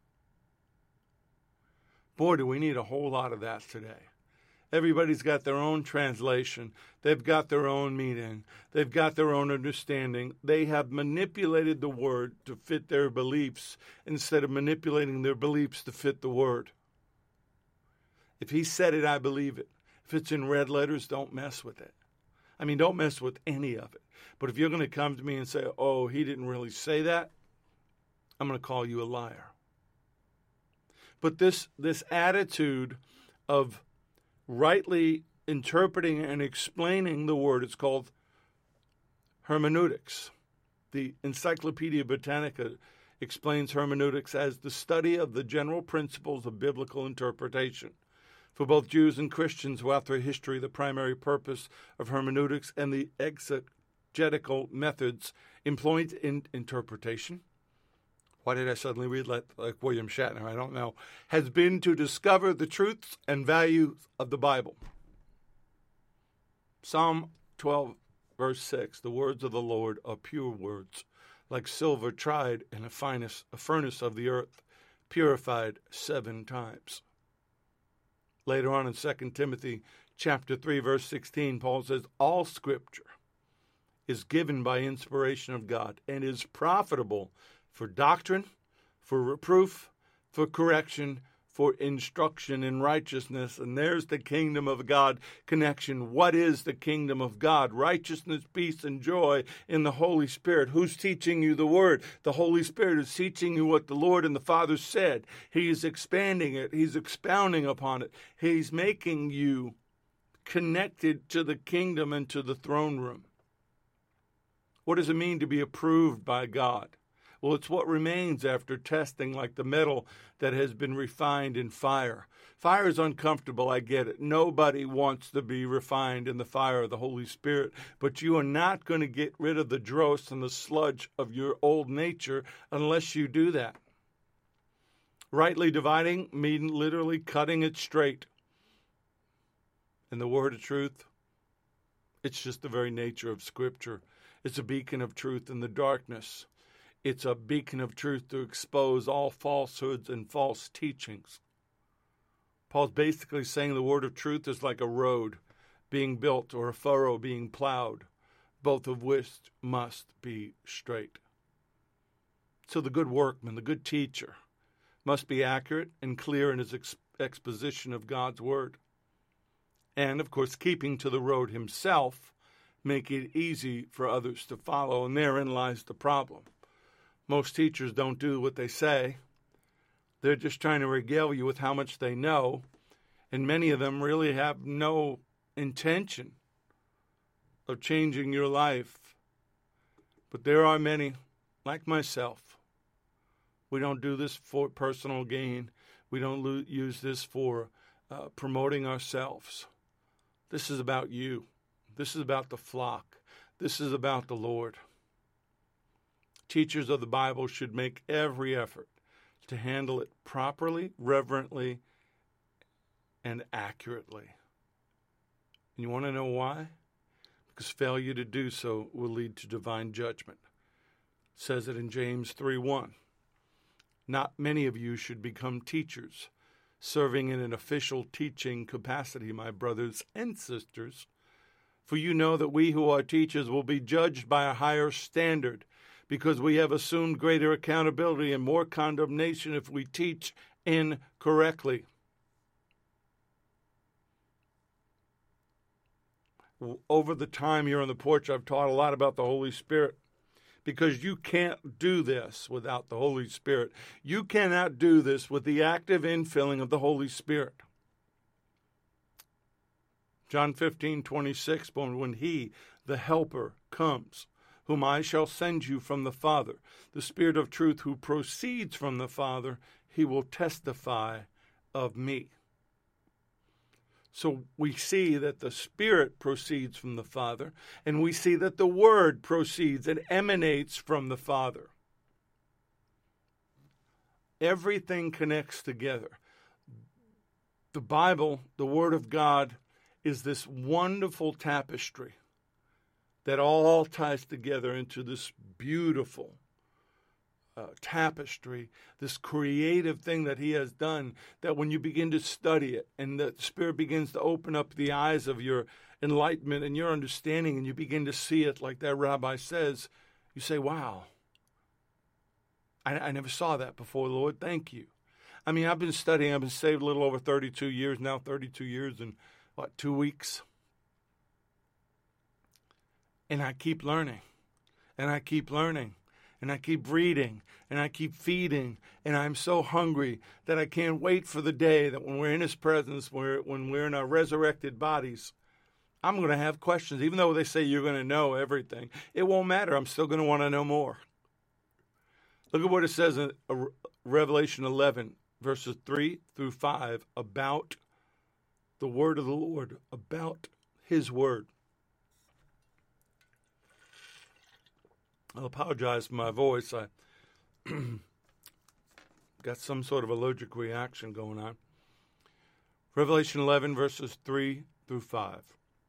Boy, do we need a whole lot of that today. Everybody's got their own translation. They've got their own meaning. They've got their own understanding. They have manipulated the word to fit their beliefs instead of manipulating their beliefs to fit the word. If he said it, I believe it. If it's in red letters, don't mess with it. I mean, don't mess with any of it. But if you're going to come to me and say, oh, he didn't really say that, I'm going to call you a liar. But this this attitude of rightly interpreting and explaining the word, it's called hermeneutics. The Encyclopedia Britannica explains hermeneutics as the study of the general principles of biblical interpretation. For both Jews and Christians throughout their history, the primary purpose of hermeneutics and the exegetical methods employed in interpretation Why did I suddenly read like, like William Shatner? I don't know. Has been to discover the truths and values of the Bible. Psalm twelve, verse six, the words of the Lord are pure words, like silver tried in a, finest, a furnace of the earth, purified seven times. Later on in Second Timothy chapter three, verse sixteen, Paul says, all Scripture is given by inspiration of God and is profitable for doctrine, for reproof, for correction, for instruction in righteousness. And there's the kingdom of God connection. What is the kingdom of God? Righteousness, peace, and joy in the Holy Spirit. Who's teaching you the word? The Holy Spirit is teaching you what the Lord and the Father said. He is expanding it. He's expounding upon it. He's making you connected to the kingdom and to the throne room. What does it mean to be approved by God? Well, it's what remains after testing, like the metal that has been refined in fire. Fire is uncomfortable, I get it. Nobody wants to be refined in the fire of the Holy Spirit, but you are not going to get rid of the dross and the sludge of your old nature unless you do that. Rightly dividing means literally cutting it straight. And the word of truth, it's just the very nature of Scripture. It's a beacon of truth in the darkness. It's a beacon of truth to expose all falsehoods and false teachings. Paul's basically saying the word of truth is like a road being built or a furrow being plowed, both of which must be straight. So the good workman, the good teacher, must be accurate and clear in his ex- exposition of God's word. And, of course, keeping to the road himself, make it easy for others to follow, and therein lies the problem. Most teachers don't do what they say. They're just trying to regale you with how much they know, and many of them really have no intention of changing your life. But there are many, like myself. We don't do this for personal gain. We don't lo- use this for uh, promoting ourselves. This is about you. This is about the flock. This is about the Lord. Teachers of the Bible should make every effort to handle it properly, reverently, and accurately. And you want to know why? Because failure to do so will lead to divine judgment. It says it in James three one. Not many of you should become teachers, serving in an official teaching capacity, my brothers and sisters. For you know that we who are teachers will be judged by a higher standard, because we have assumed greater accountability and more condemnation if we teach incorrectly. Over the time here on the porch, I've taught a lot about the Holy Spirit, because you can't do this without the Holy Spirit. You cannot do this with the active infilling of the Holy Spirit. John fifteen twenty-six, when he, the Helper, comes, whom I shall send you from the Father, the Spirit of truth who proceeds from the Father, he will testify of me. So we see that the Spirit proceeds from the Father, and we see that the Word proceeds and emanates from the Father. Everything connects together. The Bible, the Word of God, is this wonderful tapestry that all ties together into this beautiful uh, tapestry, this creative thing that he has done, that when you begin to study it and the Spirit begins to open up the eyes of your enlightenment and your understanding, and you begin to see it like that rabbi says, you say, wow, I, I never saw that before, Lord. Thank you. I mean, I've been studying. I've been saved a little over thirty-two years now, thirty-two years and, what, two weeks? And I keep learning, and I keep learning, and I keep reading, and I keep feeding, and I'm so hungry that I can't wait for the day that when we're in his presence, we're, when we're in our resurrected bodies, I'm going to have questions. Even though they say you're going to know everything, it won't matter. I'm still going to want to know more. Look at what it says in Revelation eleven, verses three through five, about the word of the Lord, about his word. I'll apologize for my voice. I got some sort of allergic reaction going on. Revelation eleven, verses three through five.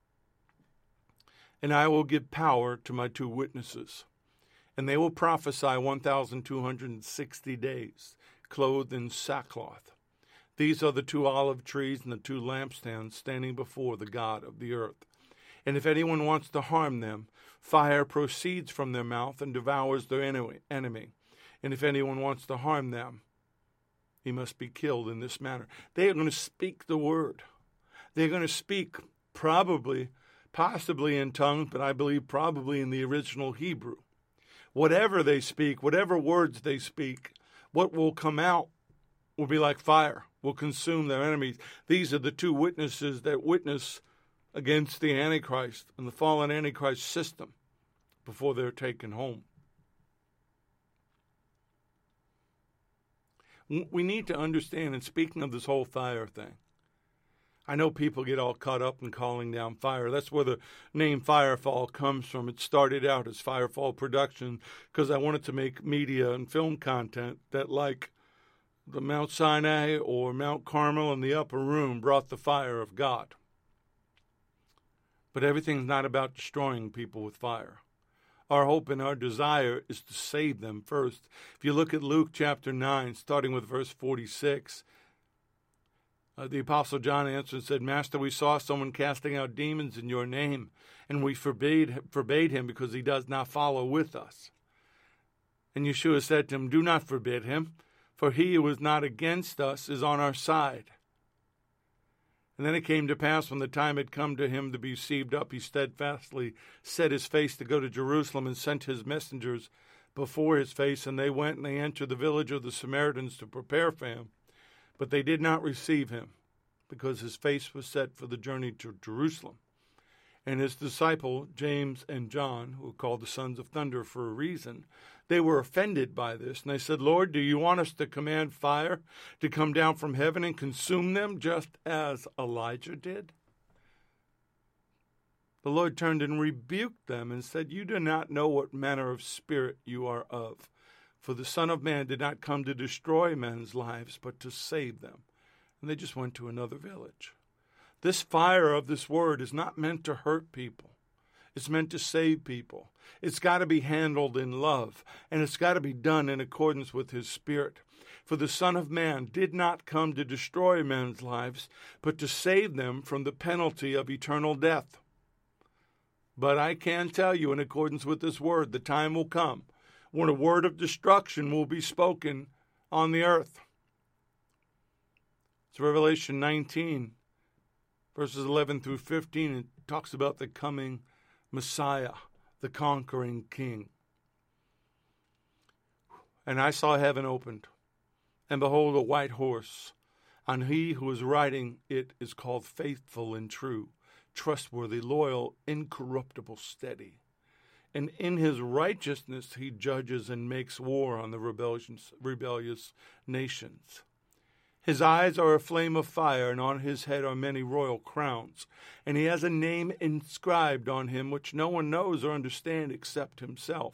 And I will give power to my two witnesses, and they will prophesy one thousand two hundred sixty days, clothed in sackcloth. These are the two olive trees and the two lampstands standing before the God of the earth. And if anyone wants to harm them, fire proceeds from their mouth and devours their enemy. And if anyone wants to harm them, he must be killed in this manner. They are going to speak the word. They're going to speak probably, possibly in tongues, but I believe probably in the original Hebrew. Whatever they speak, whatever words they speak, what will come out will be like fire, will consume their enemies. These are the two witnesses that witness against the Antichrist and the fallen Antichrist system before they're taken home. We need to understand, and speaking of this whole fire thing, I know people get all caught up in calling down fire. That's where the name Firefall comes from. It started out as Firefall Production because I wanted to make media and film content that, like the Mount Sinai or Mount Carmel in the upper room, brought the fire of God. But everything's not about destroying people with fire. Our hope and our desire is to save them first. If you look at Luke chapter nine, starting with verse forty-six, uh, the Apostle John answered and said, Master, we saw someone casting out demons in your name, and we forbade, forbade him because he does not follow with us. And Yeshua said to him, do not forbid him, for he who is not against us is on our side. And then it came to pass, when the time had come to him to be received up, he steadfastly set his face to go to Jerusalem and sent his messengers before his face. And they went and they entered the village of the Samaritans to prepare for him. But they did not receive him, because his face was set for the journey to Jerusalem. And his disciple, James and John, who were called the sons of thunder for a reason, they were offended by this. And they said, Lord, do you want us to command fire to come down from heaven and consume them, just as Elijah did? The Lord turned and rebuked them and said, you do not know what manner of spirit you are of. For the Son of Man did not come to destroy men's lives, but to save them. And they just went to another village. This fire of this word is not meant to hurt people. It's meant to save people. It's got to be handled in love, and it's got to be done in accordance with his Spirit. For the Son of Man did not come to destroy men's lives, but to save them from the penalty of eternal death. But I can tell you, in accordance with this word, the time will come when a word of destruction will be spoken on the earth. It's Revelation nineteen, verses eleven through fifteen. It talks about the coming Messiah, the conquering King. And I saw heaven opened, and behold, a white horse. And he who is riding it is called Faithful and True, trustworthy, loyal, incorruptible, steady. And in his righteousness he judges and makes war on the rebellious, rebellious nations. His eyes are a flame of fire, and on his head are many royal crowns. And he has a name inscribed on him which no one knows or understands except himself.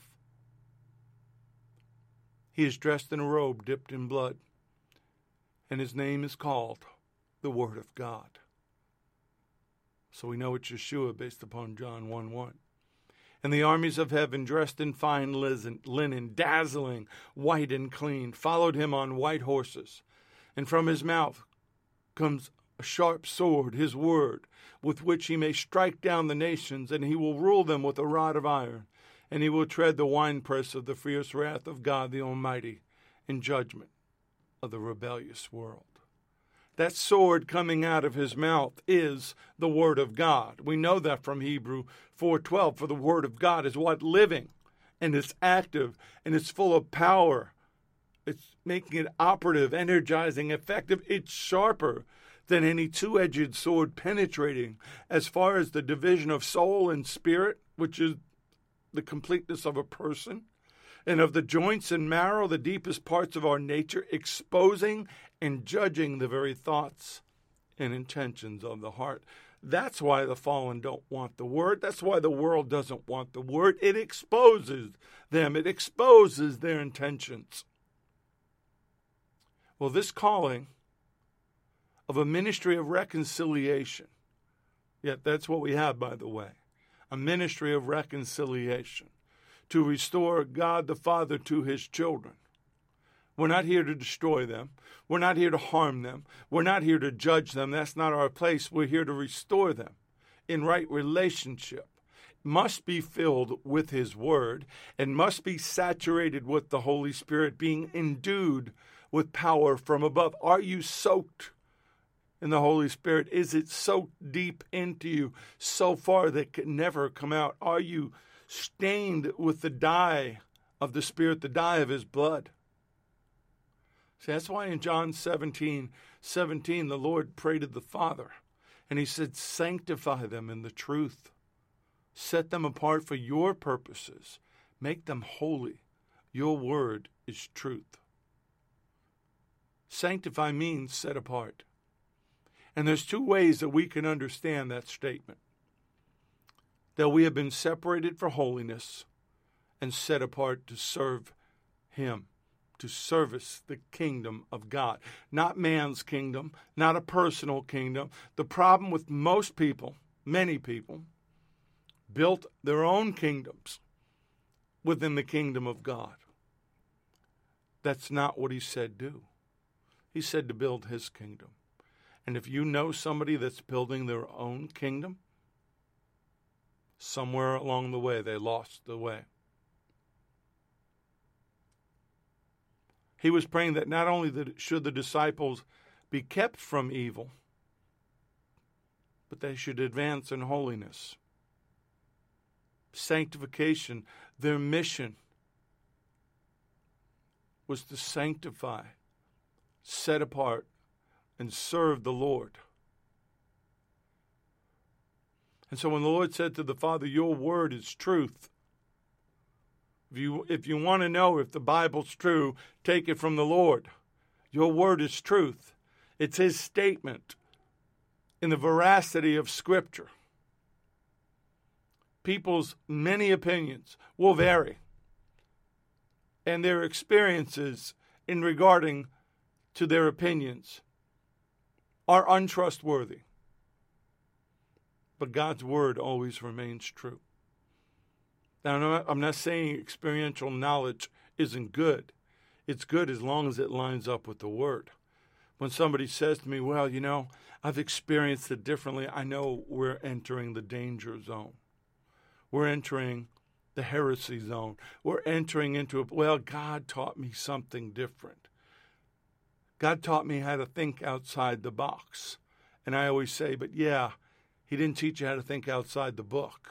He is dressed in a robe dipped in blood, and his name is called the Word of God. So we know it's Yeshua based upon John one one. And the armies of heaven, dressed in fine linen, dazzling, white and clean, followed him on white horses. And from his mouth comes a sharp sword, his word, with which he may strike down the nations, and he will rule them with a rod of iron. And he will tread the winepress of the fierce wrath of God the Almighty in judgment of the rebellious world. That sword coming out of his mouth is the Word of God. We know that from Hebrew four twelve, for the Word of God is what? Living, and it's active, and it's full of power. It's making it operative, energizing, effective. It's sharper than any two-edged sword, penetrating as far as the division of soul and spirit, which is the completeness of a person, and of the joints and marrow, the deepest parts of our nature, exposing and judging the very thoughts and intentions of the heart. That's why the fallen don't want the word. That's why the world doesn't want the word. It exposes them. It exposes their intentions. Well, this calling of a ministry of reconciliation, yet that's what we have, by the way, a ministry of reconciliation, to restore God the Father to his children. We're not here to destroy them. We're not here to harm them. We're not here to judge them. That's not our place. We're here to restore them in right relationship. Must be filled with his word and must be saturated with the Holy Spirit, being endued with power from above. Are you soaked in the Holy Spirit? Is it soaked deep into you so far that it can never come out? Are you stained with the dye of the Spirit, the dye of his blood? See, that's why in John seventeen, seventeen, the Lord prayed to the Father, and he said, sanctify them in the truth. Set them apart for your purposes. Make them holy. Your word is truth. Sanctify means set apart. And there's two ways that we can understand that statement. That we have been separated for holiness and set apart to serve him, to service the kingdom of God. Not man's kingdom, not a personal kingdom. The problem with most people, many people, built their own kingdoms within the kingdom of God. That's not what he said do. He said to build his kingdom. And if you know somebody that's building their own kingdom, somewhere along the way they lost the way. He was praying that not only that should the disciples be kept from evil, but they should advance in holiness. Sanctification, their mission was to sanctify, set apart, and serve the Lord. And so when the Lord said to the Father, your word is truth, if you, if you want to know if the Bible's true, take it from the Lord. Your word is truth. It's his statement in the veracity of Scripture. People's many opinions will vary, and their experiences in regarding to their opinions are untrustworthy. But God's word always remains true. Now, I'm not, I'm not saying experiential knowledge isn't good. It's good as long as it lines up with the word. When somebody says to me, well, you know, I've experienced it differently, I know we're entering the danger zone. We're entering the heresy zone. We're entering into, a, well, God taught me something different. God taught me how to think outside the box. And I always say, but yeah, he didn't teach you how to think outside the book.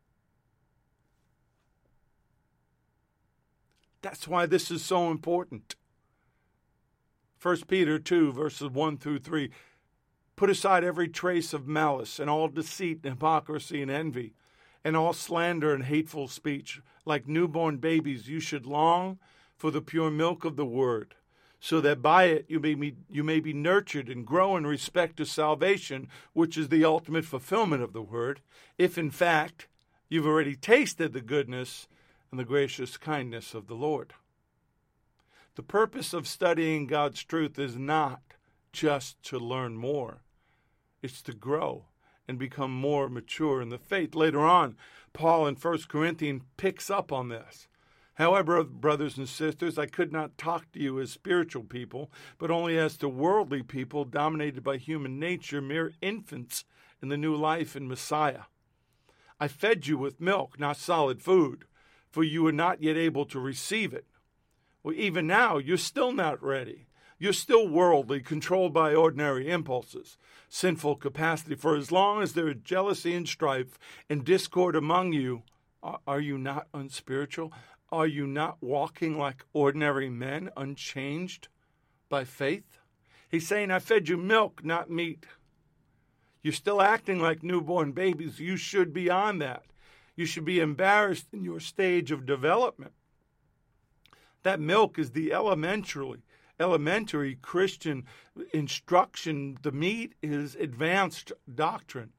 That's why this is so important. First Peter two, verses one through three. Put aside every trace of malice and all deceit and hypocrisy and envy, and all slander and hateful speech. Like newborn babies, you should long for the pure milk of the word, so that by it you may be, you may be nurtured and grow in respect to salvation, which is the ultimate fulfillment of the word, if in fact you've already tasted the goodness and the gracious kindness of the Lord. The purpose of studying God's truth is not just to learn more. It's to grow and become more mature in the faith. Later on, Paul in First Corinthians picks up on this. However, brothers and sisters, I could not talk to you as spiritual people, but only as to worldly people dominated by human nature, mere infants in the new life in Messiah. I fed you with milk, not solid food, for you were not yet able to receive it. Well, even now, you're still not ready. You're still worldly, controlled by ordinary impulses, sinful capacity. For as long as there is jealousy and strife and discord among you, are you not unspiritual? Are you not walking like ordinary men, unchanged by faith? He's saying, I fed you milk, not meat. You're still acting like newborn babies. You should be on that. You should be embarrassed in your stage of development. That milk is the elementary, elementary Christian instruction. The meat is advanced doctrine.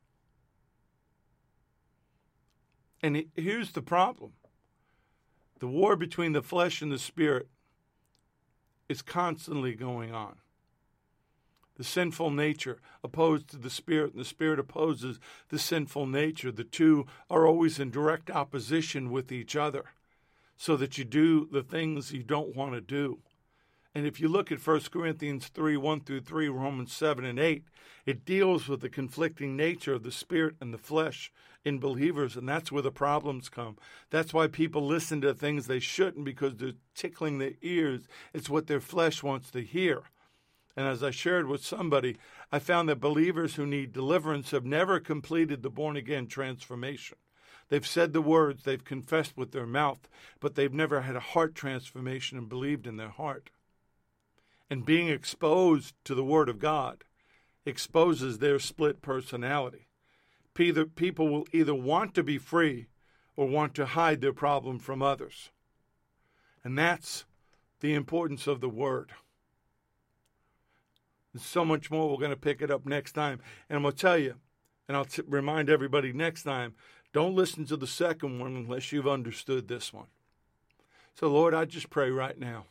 And here's the problem. The war between the flesh and the spirit is constantly going on. The sinful nature opposed to the Spirit, and the Spirit opposes the sinful nature. The two are always in direct opposition with each other, so that you do the things you don't want to do. And if you look at First Corinthians three, one through three, Romans seven and eight, it deals with the conflicting nature of the spirit and the flesh in believers, and that's where the problems come. That's why people listen to things they shouldn't, because they're tickling their ears. It's what their flesh wants to hear. And as I shared with somebody, I found that believers who need deliverance have never completed the born-again transformation. They've said the words, they've confessed with their mouth, but they've never had a heart transformation and believed in their heart. And being exposed to the Word of God exposes their split personality. People will either want to be free or want to hide their problem from others. And that's the importance of the Word. There's so much more. We're going to pick it up next time. And I'm going to tell you, and I'll t- remind everybody next time, don't listen to the second one unless you've understood this one. So, Lord, I just pray right now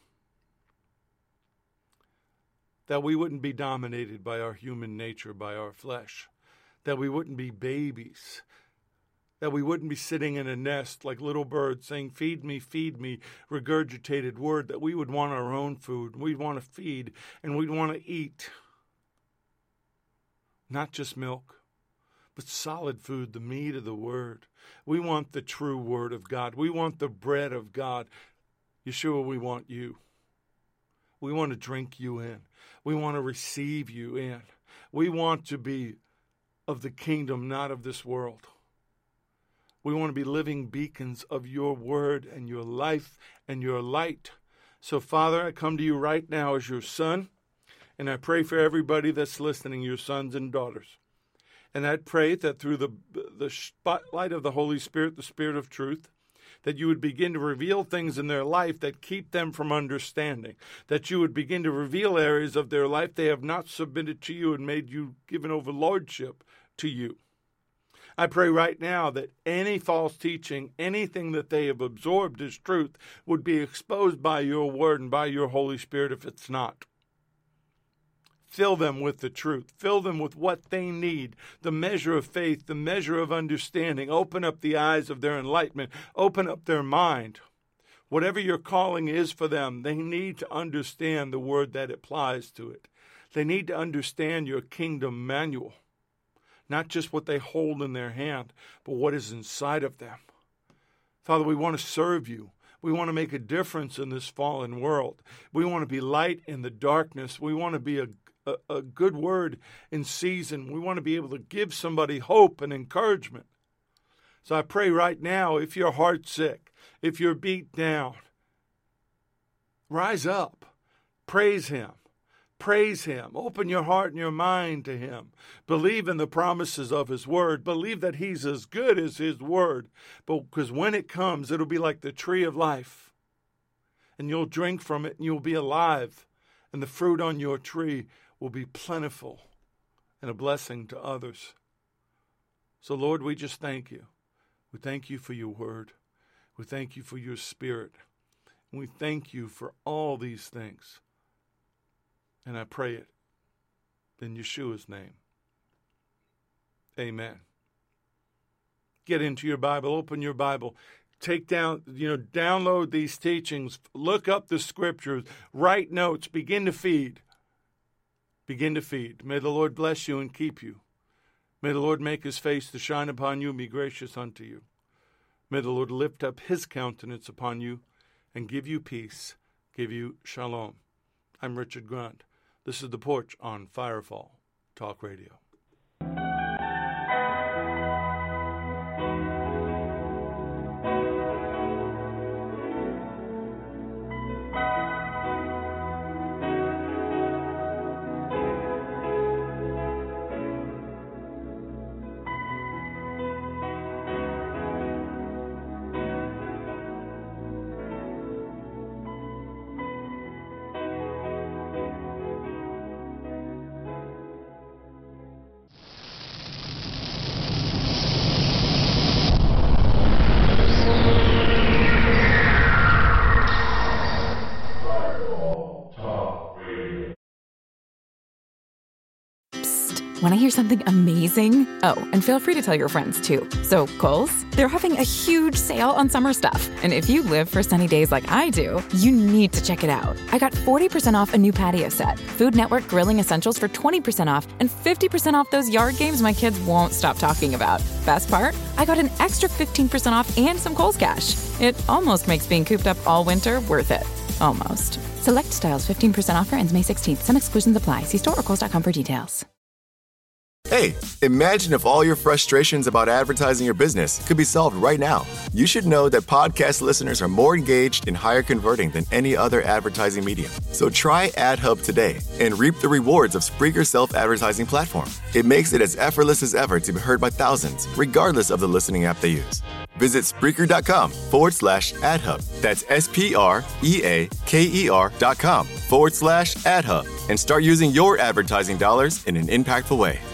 that we wouldn't be dominated by our human nature, by our flesh, that we wouldn't be babies, that we wouldn't be sitting in a nest like little birds saying, feed me, feed me, regurgitated word, that we would want our own food. We'd want to feed and we'd want to eat. Not just milk, but solid food, the meat of the word. We want the true word of God. We want the bread of God. Yeshua, we want you. We want to drink you in. We want to receive you in. We want to be of the kingdom, not of this world. We want to be living beacons of your word and your life and your light. So, Father, I come to you right now as your son, and I pray for everybody that's listening, your sons and daughters. And I pray that through the, the spotlight of the Holy Spirit, the Spirit of truth, that you would begin to reveal things in their life that keep them from understanding, that you would begin to reveal areas of their life they have not submitted to you and made you given over lordship to you. I pray right now that any false teaching, anything that they have absorbed as truth, would be exposed by your word and by your Holy Spirit if it's not. Fill them with the truth. Fill them with what they need, the measure of faith, the measure of understanding. Open up the eyes of their enlightenment. Open up their mind. Whatever your calling is for them, they need to understand the word that applies to it. They need to understand your kingdom manual, not just what they hold in their hand, but what is inside of them. Father, we want to serve you. We want to make a difference in this fallen world. We want to be light in the darkness. We want to be a A, a good word in season. We want to be able to give somebody hope and encouragement. So I pray right now, if your heart's sick, if you're beat down, rise up. Praise him. Praise him. Open your heart and your mind to him. Believe in the promises of his word. Believe that he's as good as his word. But because when it comes, it'll be like the tree of life. And you'll drink from it and you'll be alive. And the fruit on your tree will be plentiful and a blessing to others. So, Lord, we just thank you. We thank you for your word. We thank you for your spirit. And we thank you for all these things. And I pray it in Yeshua's name. Amen. Get into your Bible. Open your Bible. Take down, you know, download these teachings. Look up the scriptures. Write notes. Begin to feed. Begin to feed. May the Lord bless you and keep you. May the Lord make his face to shine upon you and be gracious unto you. May the Lord lift up his countenance upon you and give you peace, give you shalom. I'm Richard Grant. This is The Porch on Firefall Talk Radio. Want to hear something amazing? Oh, and feel free to tell your friends, too. So, Kohl's, they're having a huge sale on summer stuff. And if you live for sunny days like I do, you need to check it out. I got forty percent off a new patio set, Food Network grilling essentials for twenty percent off, and fifty percent off those yard games my kids won't stop talking about. Best part? I got an extra fifteen percent off and some Kohl's cash. It almost makes being cooped up all winter worth it. Almost. Select styles fifteen percent offer ends May sixteenth. Some exclusions apply. See store or kohls dot com for details. Hey, imagine if all your frustrations about advertising your business could be solved right now. You should know that podcast listeners are more engaged and higher converting than any other advertising medium. So try AdHub today and reap the rewards of Spreaker's self-advertising platform. It makes it as effortless as ever to be heard by thousands, regardless of the listening app they use. Visit Spreaker.com forward slash AdHub. That's S-P-R-E-A-K-E-R dot com forward slash AdHub and start using your advertising dollars in an impactful way.